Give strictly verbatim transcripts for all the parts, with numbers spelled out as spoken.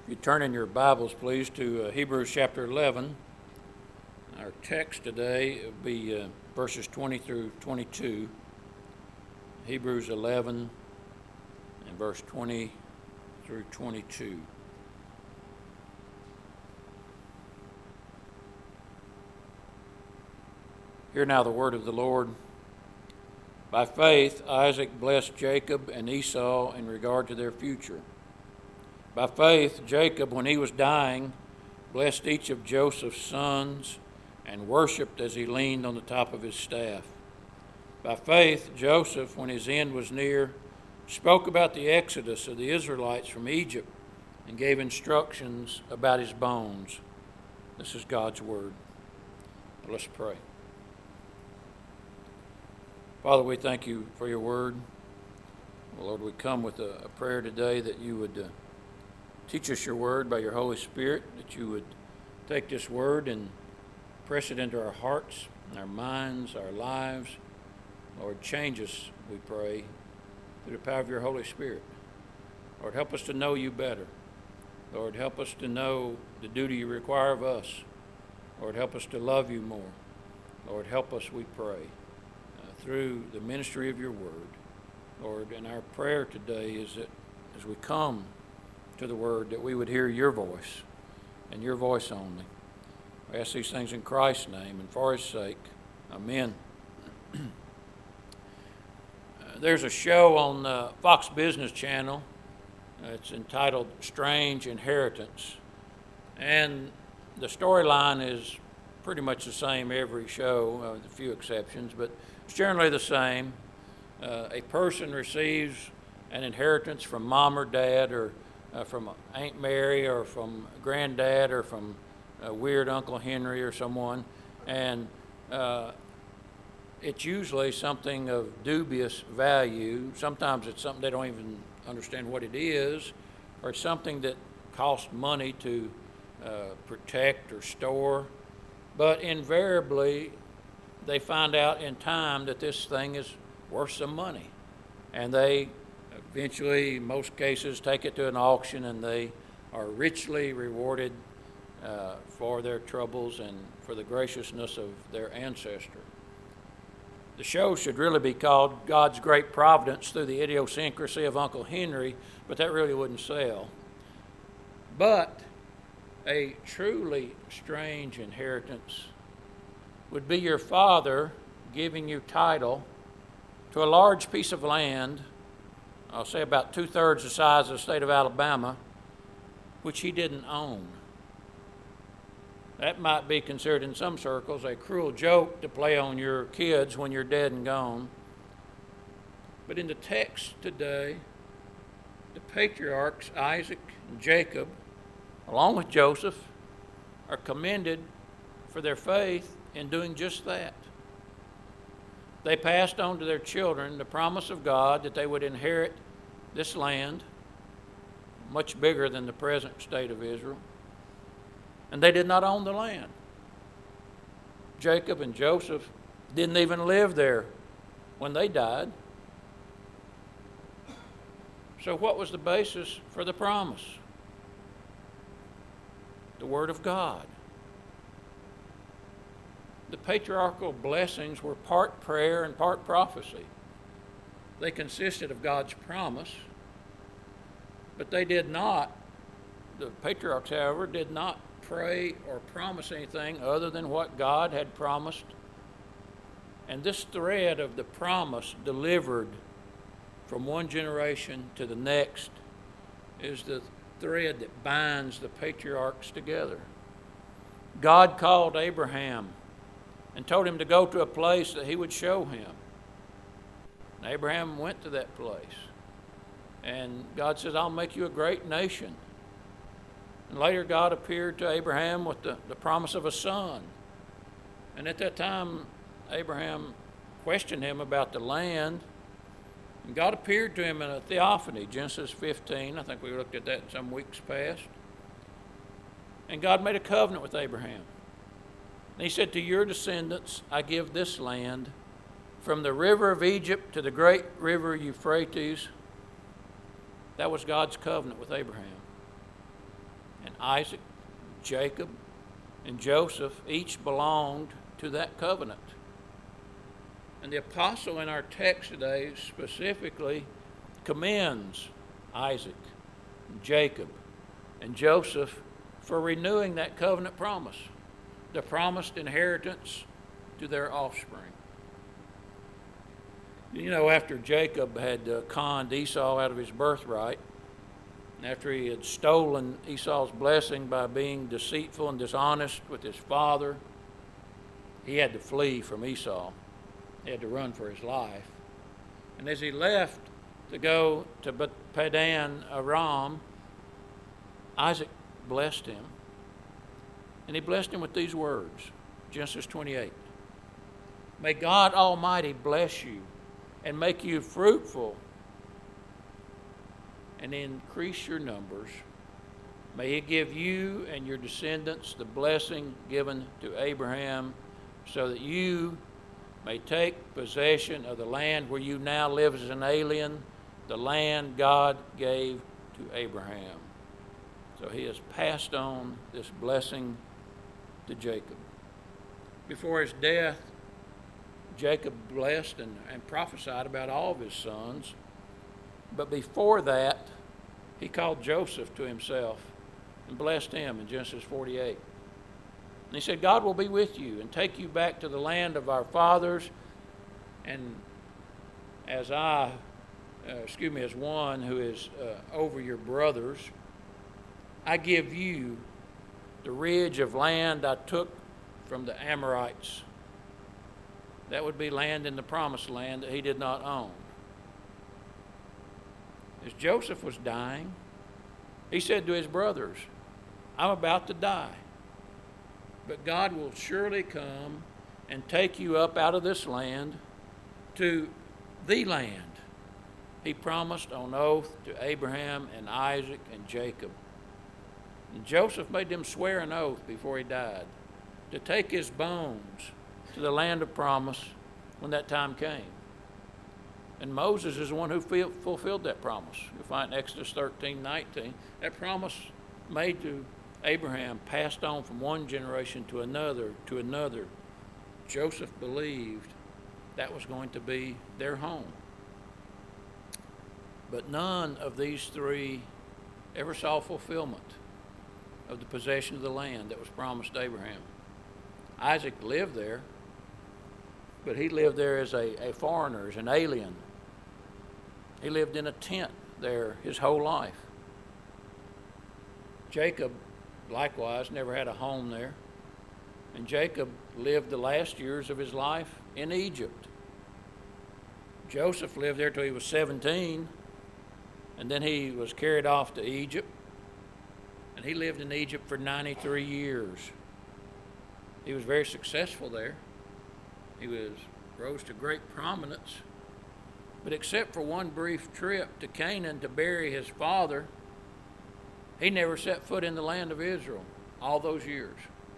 You turn in your Bibles, please, to uh, Hebrews chapter eleven. Our text today will be uh, verses twenty through twenty-two. Hebrews eleven and verse twenty through twenty-two. Hear now the word of the Lord. By faith, Isaac blessed Jacob and Esau in regard to their future. By faith, Jacob, when he was dying, blessed each of Joseph's sons and worshipped as he leaned on the top of his staff. By faith, Joseph, when his end was near, spoke about the exodus of the Israelites from Egypt and gave instructions about his bones. This is God's word. Let's pray. Father, we thank you for your word. Lord, we come with a, a prayer today that you would uh, teach us your word by your Holy Spirit, that you would take this word and press it into our hearts, our minds, our lives. Lord, change us, we pray, through the power of your Holy Spirit. Lord, help us to know you better. Lord, help us to know the duty you require of us. Lord, help us to love you more. Lord, help us, we pray, uh, through the ministry of your word. Lord, and our prayer today is that as we come to the word, that we would hear your voice and your voice only. I ask these things in Christ's name and for his sake. Amen. uh, there's a show on the Fox Business Channel. Uh, it's entitled Strange Inheritance. And the storyline is pretty much the same every show, uh, with a few exceptions, but it's generally the same. Uh, a person receives an inheritance from mom or dad, or uh, from Aunt Mary, or from granddad, or from uh, weird Uncle Henry or someone, and uh, it's usually something of dubious value. Sometimes it's something they don't even understand what it is, or it's something that costs money to uh, protect or store, but invariably they find out in time that this thing is worth some money, and they eventually, in most cases, take it to an auction, and they are richly rewarded uh, for their troubles and for the graciousness of their ancestor. The show should really be called God's Great Providence Through the Idiosyncrasy of Uncle Henry, but that really wouldn't sell. But a truly strange inheritance would be your father giving you title to a large piece of land, I'll say about two-thirds the size of the state of Alabama, which he didn't own. That might be considered in some circles a cruel joke to play on your kids when you're dead and gone. But in the text today, the patriarchs Isaac and Jacob, along with Joseph, are commended for their faith in doing just that. They passed on to their children the promise of God that they would inherit this land, much bigger than the present state of Israel. And they did not own the land. Jacob and Joseph didn't even live there when they died. So what was the basis for the promise? The Word of God. The patriarchal blessings were part prayer and part prophecy. They consisted of God's promise, but they did not, the patriarchs, however, did not pray or promise anything other than what God had promised. And this thread of the promise delivered from one generation to the next is the thread that binds the patriarchs together. God called Abraham and told him to go to a place that he would show him. And Abraham went to that place. And God says, I'll make you a great nation. And later God appeared to Abraham with the, the promise of a son. And at that time, Abraham questioned him about the land. And God appeared to him in a theophany, Genesis fifteen. I think we looked at that in some weeks past. And God made a covenant with Abraham. And he said, to your descendants, I give this land from the river of Egypt to the great river Euphrates. That was God's covenant with Abraham. and Isaac, Jacob, and Joseph each belonged to that covenant. And the apostle in our text today specifically commends Isaac, Jacob, and Joseph for renewing that covenant promise, the promised inheritance to their offspring. You know, after Jacob had uh, conned Esau out of his birthright, after he had stolen Esau's blessing by being deceitful and dishonest with his father, he had to flee from Esau. He had to run for his life. And as he left to go to Padan Aram, Isaac blessed him. And he blessed him with these words, Genesis twenty-eight. May God Almighty bless you and make you fruitful and increase your numbers. May he give you and your descendants the blessing given to Abraham, so that you may take possession of the land where you now live as an alien, the land God gave to Abraham. So he has passed on this blessing to Jacob. Before his death, Jacob blessed and, and prophesied about all of his sons. But before that, he called Joseph to himself and blessed him in Genesis forty-eight. And he said, God will be with you and take you back to the land of our fathers. And as I, uh, excuse me, as one who is uh, over your brothers, I give you the ridge of land I took from the Amorites. That would be land in the promised land that he did not own. As Joseph was dying, he said to his brothers, I'm about to die, but God will surely come and take you up out of this land to the land he promised on oath to Abraham and Isaac and Jacob. And Joseph made them swear an oath before he died to take his bones to the land of promise when that time came. And Moses is the one who fulfilled that promise. You'll find in Exodus thirteen nineteen. That promise made to Abraham passed on from one generation to another to another. Joseph believed that was going to be their home. But none of these three ever saw fulfillment of the possession of the land that was promised to Abraham. Isaac lived there, but he lived there as a, a foreigner, as an alien. He lived in a tent there his whole life. Jacob, likewise, never had a home there. And Jacob lived the last years of his life in Egypt. Joseph lived there till he was seventeen, and then he was carried off to Egypt. And he lived in Egypt for ninety-three years. He was very successful there. He was rose to great prominence. But except for one brief trip to Canaan to bury his father, he never set foot in the land of Israel all those years.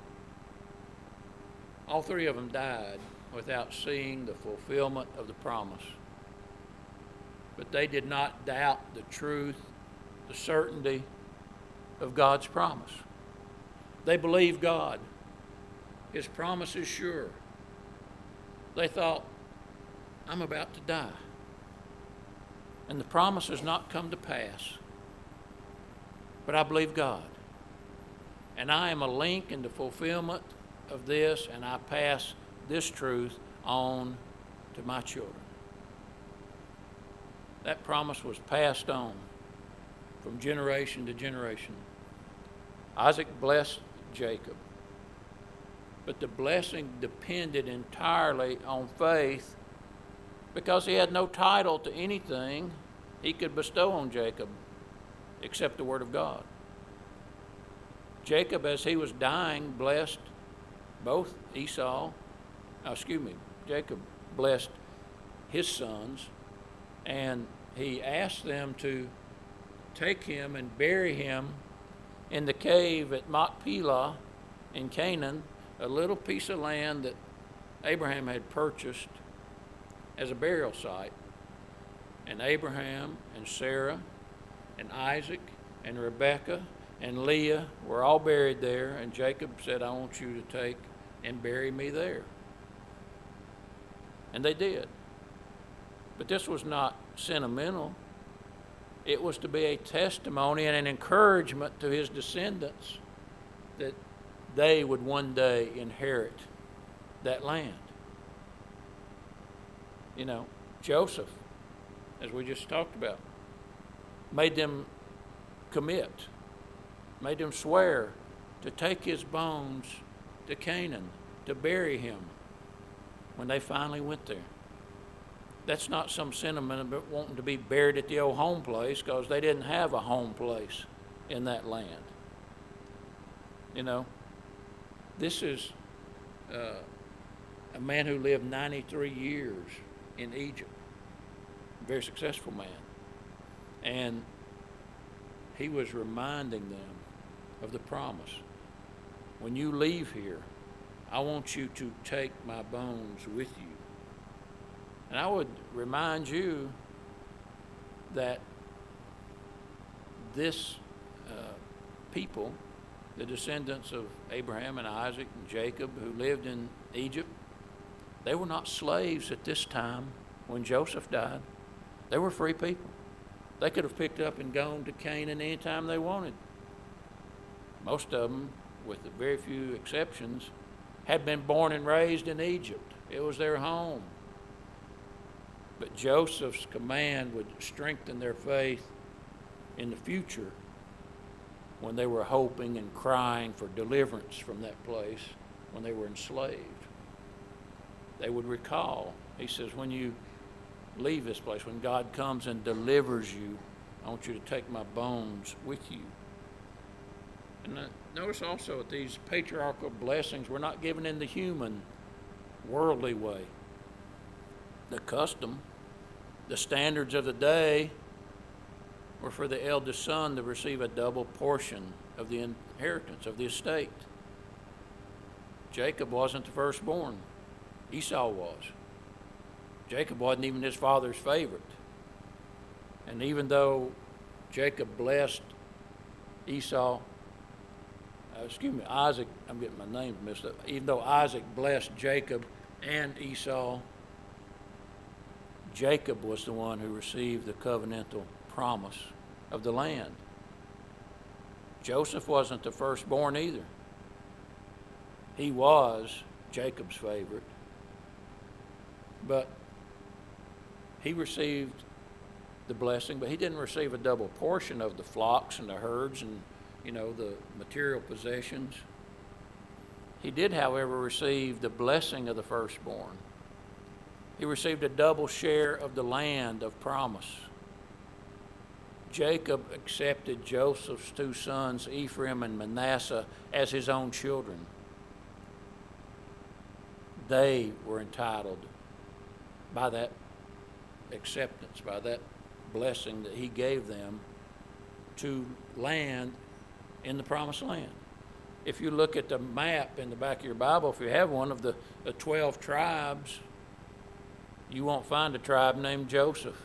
All three of them died without seeing the fulfillment of the promise. But they did not doubt the truth, the certainty of God's promise. They believed God. His promise is sure. They thought, I'm about to die. And the promise has not come to pass. But I believe God. And I am a link in the fulfillment of this, and I pass this truth on to my children. That promise was passed on from generation to generation. Isaac blessed Jacob. But the blessing depended entirely on faith, because he had no title to anything he could bestow on Jacob except the word of God. Jacob, as he was dying, blessed both Esau, uh, excuse me, Jacob blessed his sons, and he asked them to take him and bury him in the cave at Machpelah in Canaan, a little piece of land that Abraham had purchased as a burial site. And Abraham and Sarah and Isaac and Rebekah and Leah were all buried there, and Jacob said, I want you to take and bury me there. And they did. But this was not sentimental. It was to be a testimony and an encouragement to his descendants that they would one day inherit that land. You know, Joseph, as we just talked about, made them commit, made them swear to take his bones to Canaan, to bury him when they finally went there. That's not some sentiment about wanting to be buried at the old home place, because they didn't have a home place in that land. You know, this is uh, a man who lived ninety-three years in Egypt, a very successful man. And he was reminding them of the promise. When you leave here, I want you to take my bones with you. And I would remind you that this uh, people, the descendants of Abraham and Isaac and Jacob who lived in Egypt, they were not slaves at this time when Joseph died. They were free people. They could have picked up and gone to Canaan anytime they wanted. Most of them, with very few exceptions, had been born and raised in Egypt. It was their home. But Joseph's command would strengthen their faith in the future when they were hoping and crying for deliverance from that place when they were enslaved. They would recall, he says, when you leave this place, when God comes and delivers you, I want you to take my bones with you. And uh, notice also that these patriarchal blessings were not given in the human, worldly way. The custom, the standards of the day were for the eldest son to receive a double portion of the inheritance of the estate. Jacob wasn't the firstborn. Esau was. Jacob wasn't even his father's favorite. And even though Jacob blessed Esau, uh, excuse me, Isaac, I'm getting my names mixed up. Even though Isaac blessed Jacob and Esau, Jacob was the one who received the covenantal promise of the land. Joseph wasn't the firstborn either. He was Jacob's favorite, but he received the blessing, but he didn't receive a double portion of the flocks and the herds and, you know, the material possessions. He did, however, receive the blessing of the firstborn. He received a double share of the land of promise. Jacob accepted Joseph's two sons, Ephraim and Manasseh, as his own children. They were entitled by that acceptance, by that blessing that he gave them, to land in the promised land. If you look at the map in the back of your Bible, if you have one of the, the twelve tribes, you won't find a tribe named Joseph.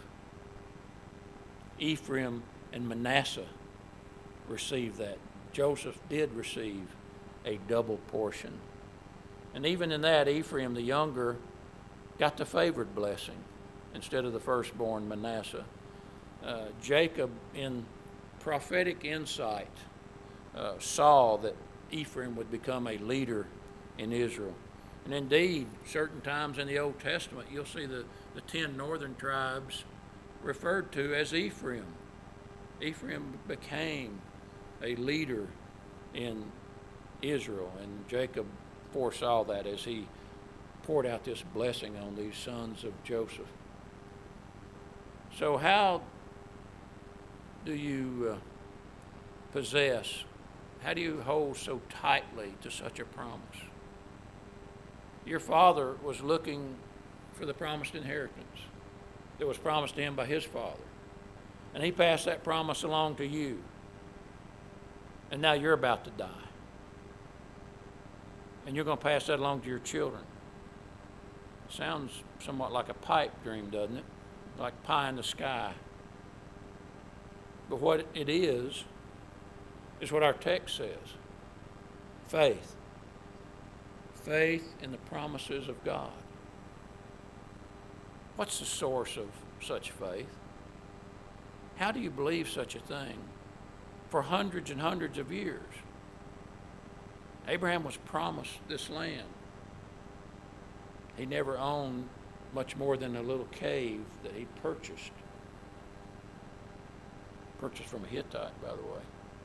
Ephraim and Manasseh received that. Joseph did receive a double portion. And even in that, Ephraim, the younger, got the favored blessing instead of the firstborn Manasseh. Uh, Jacob, in prophetic insight, uh, saw that Ephraim would become a leader in Israel. And indeed, certain times in the Old Testament, you'll see the, the ten northern tribes referred to as Ephraim. Ephraim became a leader in Israel, and Jacob foresaw that as he poured out this blessing on these sons of Joseph. So how do you uh, possess, how do you hold so tightly to such a promise? Your father was looking for the promised inheritance that was promised to him by his father. And he passed that promise along to you. And now you're about to die. And you're going to pass that along to your children. Sounds somewhat like a pipe dream, doesn't it? Like pie in the sky. But what it is, is what our text says. Faith. Faith in the promises of God. What's the source of such faith? How do you believe such a thing for hundreds and hundreds of years? Abraham was promised this land. He never owned much more than a little cave that he purchased. Purchased from a Hittite, by the way.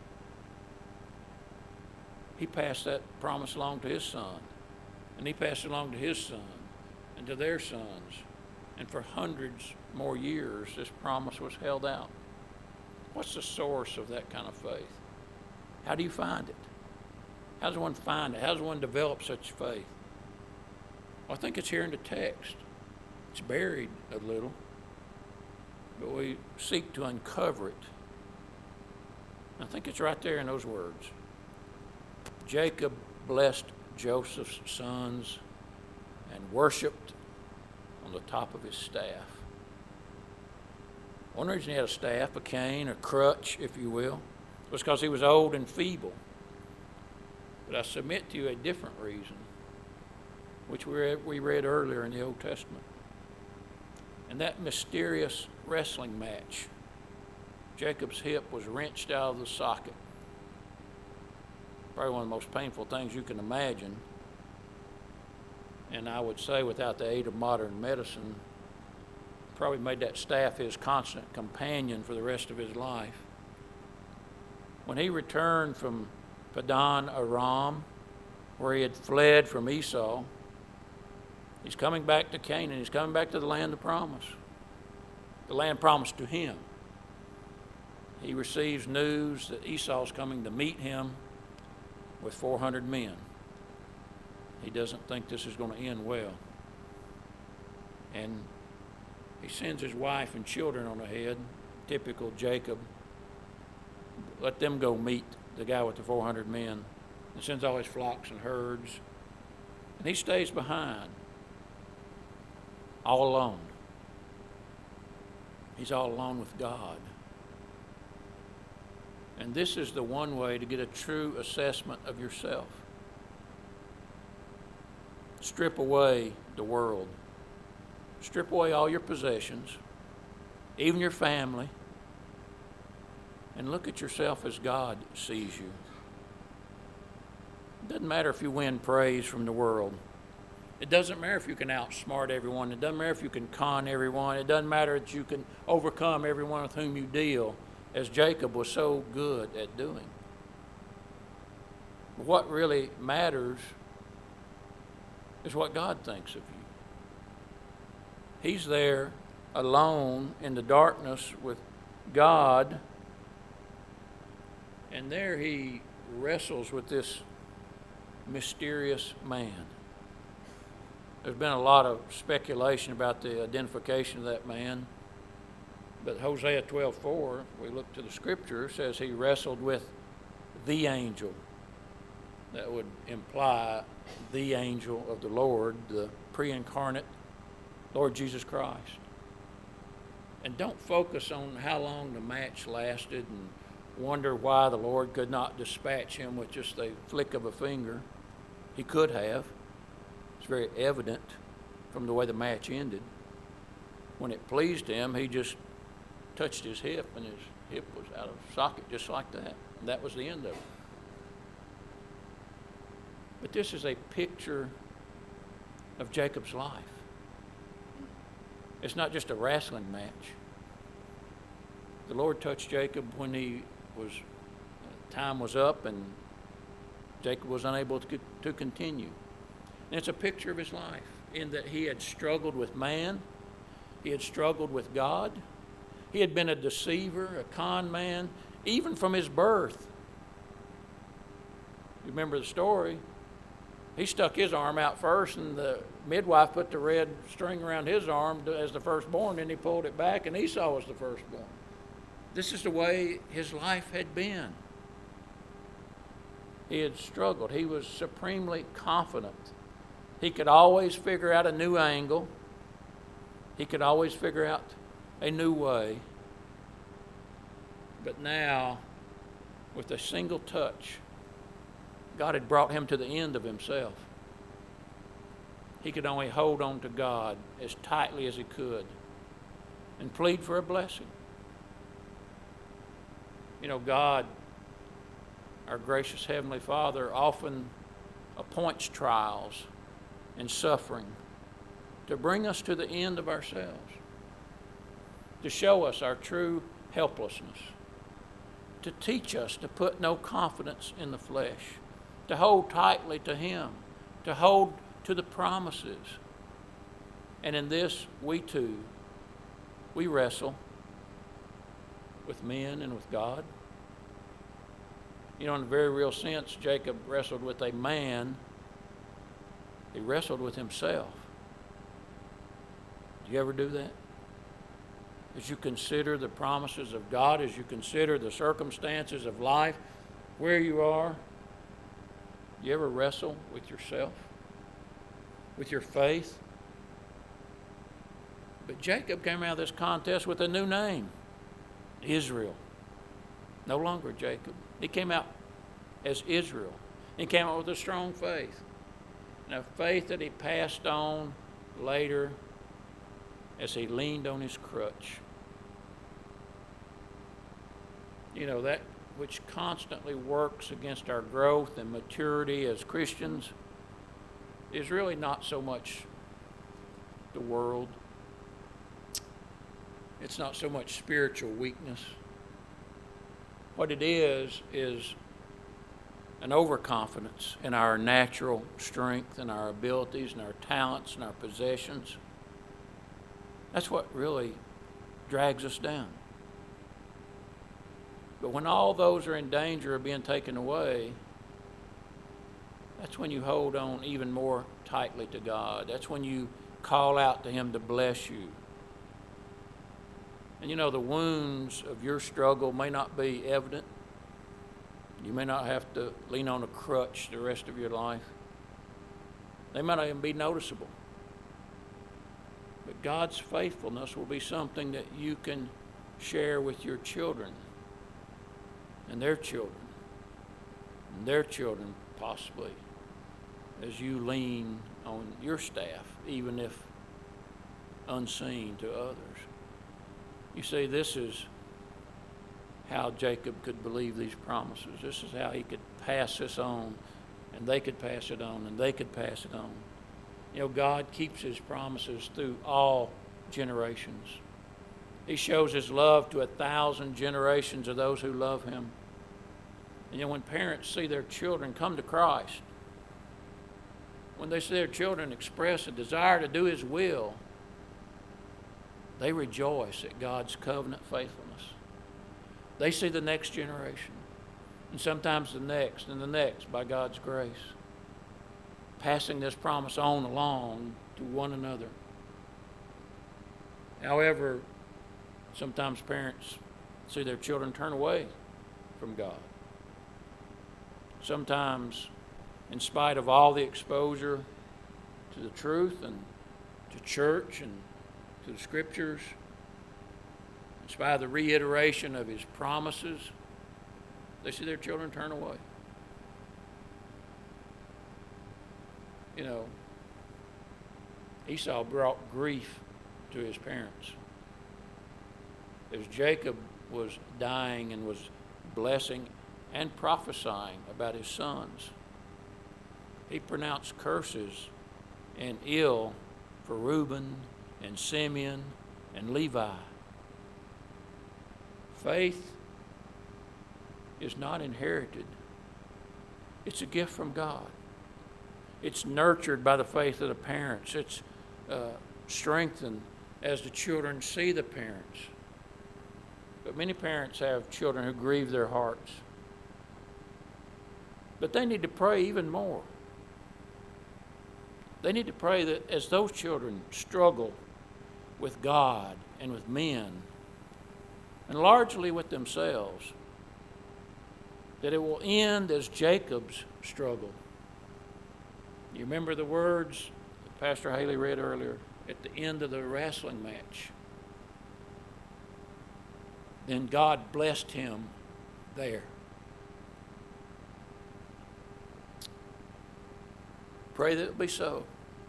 He passed that promise along to his son, and he passed it along to his son, and to their sons. And for hundreds more years, this promise was held out. What's the source of that kind of faith? How do you find it? How does one find it? How does one develop such faith? Well, I think it's here in the text. It's buried a little, but we seek to uncover it. I think it's right there in those words. Jacob blessed Joseph's sons and worshiped on the top of his staff. One reason he had a staff, a cane, a crutch, if you will, was because he was old and feeble. But I submit to you a different reason, which we read, we read earlier in the Old Testament. And that mysterious wrestling match, Jacob's hip was wrenched out of the socket. Probably one of the most painful things you can imagine. And I would say, without the aid of modern medicine, probably made that staff his constant companion for the rest of his life. When he returned from Padan Aram, where he had fled from Esau, he's coming back to Canaan. He's coming back to the land of promise, the land promised to him. He receives news that Esau's coming to meet him with four hundred men. He doesn't think this is going to end well. And he sends his wife and children on ahead, typical Jacob. Let them go meet the guy with the four hundred men. And sends all his flocks and herds. And he stays behind, all alone. He's all alone with God. And this is the one way to get a true assessment of yourself. Strip away the world. Strip away all your possessions, even your family, and look at yourself as God sees you. It doesn't matter if you win praise from the world. It doesn't matter if you can outsmart everyone. It doesn't matter if you can con everyone. It doesn't matter that you can overcome everyone with whom you deal, as Jacob was so good at doing. But what really matters is what God thinks of you. He's there alone in the darkness with God, and there he wrestles with this mysterious man. There's been a lot of speculation about the identification of that man. But Hosea twelve four, we look to the scripture, says he wrestled with the angel. That would imply the angel of the Lord, the pre-incarnate Lord Jesus Christ. And don't focus on how long the match lasted and wonder why the Lord could not dispatch him with just a flick of a finger. He could have. It's very evident from the way the match ended. When it pleased him, he just touched his hip, and his hip was out of socket just like that. And that was the end of it. But this is a picture of Jacob's life. It's not just a wrestling match. The Lord touched Jacob when he was, time was up, and Jacob was unable to, to continue. And it's a picture of his life in that he had struggled with man, he had struggled with God. He had been a deceiver, a con man, even from his birth. You remember the story? He stuck his arm out first, and the midwife put the red string around his arm as the firstborn, and he pulled it back, and Esau was the firstborn. This is the way his life had been. He had struggled. He was supremely confident. He could always figure out a new angle. He could always figure out a new way. But now with a single touch, God had brought him to the end of himself. He could only hold on to God as tightly as he could and plead for a blessing. You know, God, our gracious Heavenly Father, often appoints trials and suffering to bring us to the end of ourselves, to show us our true helplessness, to teach us to put no confidence in the flesh, to hold tightly to Him, to hold to the promises. And in this, we too, we wrestle with men and with God. You know, in a very real sense, Jacob wrestled with a man. He wrestled with himself. Do you ever do that? As you consider the promises of God, as you consider the circumstances of life, where you are, do you ever wrestle with yourself, with your faith? But Jacob came out of this contest with a new name, Israel. No longer Jacob. He came out as Israel. He came out with a strong faith. And a faith that he passed on later as he leaned on his crutch. You know, that which constantly works against our growth and maturity as Christians is really not so much the world. It's not so much spiritual weakness. What it is, is an overconfidence in our natural strength and our abilities and our talents and our possessions. That's what really drags us down. But when all those are in danger of being taken away, that's when you hold on even more tightly to God. That's when you call out to Him to bless you. And you know, the wounds of your struggle may not be evident. You may not have to lean on a crutch the rest of your life. They might not even be noticeable. But God's faithfulness will be something that you can share with your children and their children and their children possibly as you lean on your staff, even if unseen to others. You see, this is how Jacob could believe these promises. This is how he could pass this on, and they could pass it on, and they could pass it on. You know, God keeps His promises through all generations. He shows His love to a thousand generations of those who love Him. And you know, when parents see their children come to Christ, when they see their children express a desire to do His will, they rejoice at God's covenant faithfulness. They see the next generation, and sometimes the next and the next by God's grace, passing this promise on along to one another. However, sometimes parents see their children turn away from God. Sometimes, in spite of all the exposure to the truth and to church and to the Scriptures, in spite of the reiteration of His promises, they see their children turn away. You know, Esau brought grief to his parents. As Jacob was dying and was blessing and prophesying about his sons, he pronounced curses and ill for Reuben and Simeon and Levi. Faith is not inherited. It's a gift from God. It's nurtured by the faith of the parents. It's uh, strengthened as the children see the parents. But many parents have children who grieve their hearts. But they need to pray even more. They need to pray that as those children struggle with God and with men, and largely with themselves, that it will end as Jacob's struggle. You remember the words that Pastor Haley read earlier at the end of the wrestling match. Then God blessed him there. Pray that it be so.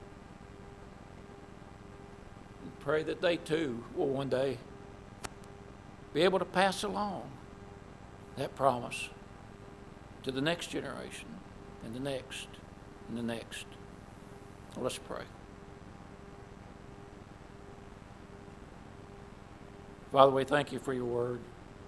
And pray that they too will one day be able to pass along that promise to the next generation and the next and the next. Well, let's pray. Father, we thank you for your word.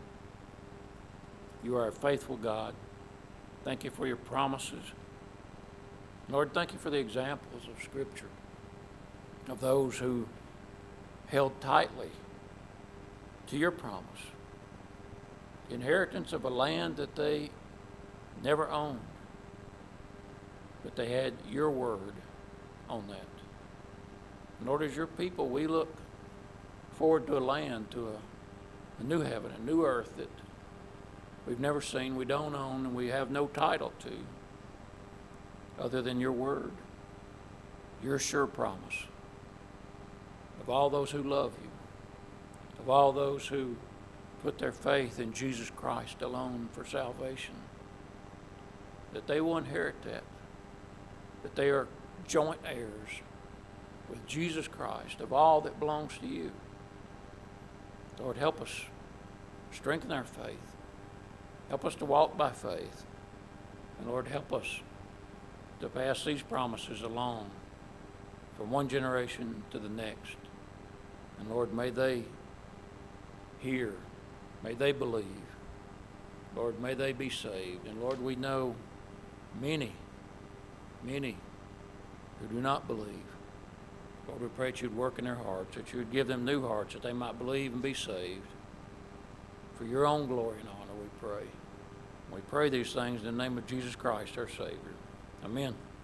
You are a faithful God. Thank you for your promises. Lord, thank you for the examples of Scripture, of those who held tightly to your promise, the inheritance of a land that they never owned, but they had your word on that. Lord, as your people, we look forward to a land, to a, a new heaven, a new earth that we've never seen, we don't own, and we have no title to other than your word, your sure promise of all those who love you, of all those who put their faith in Jesus Christ alone for salvation, that they will inherit that, that they are joint heirs with Jesus Christ of all that belongs to you. Lord, help us strengthen our faith. Help us to walk by faith. And Lord, help us to pass these promises along from one generation to the next. And Lord, may they hear, may they believe. Lord, may they be saved. And Lord, we know many, many who do not believe. Lord, we pray that you'd work in their hearts, that you would give them new hearts, that they might believe and be saved. For your own glory and honor, we pray. We pray these things in the name of Jesus Christ, our Savior. Amen.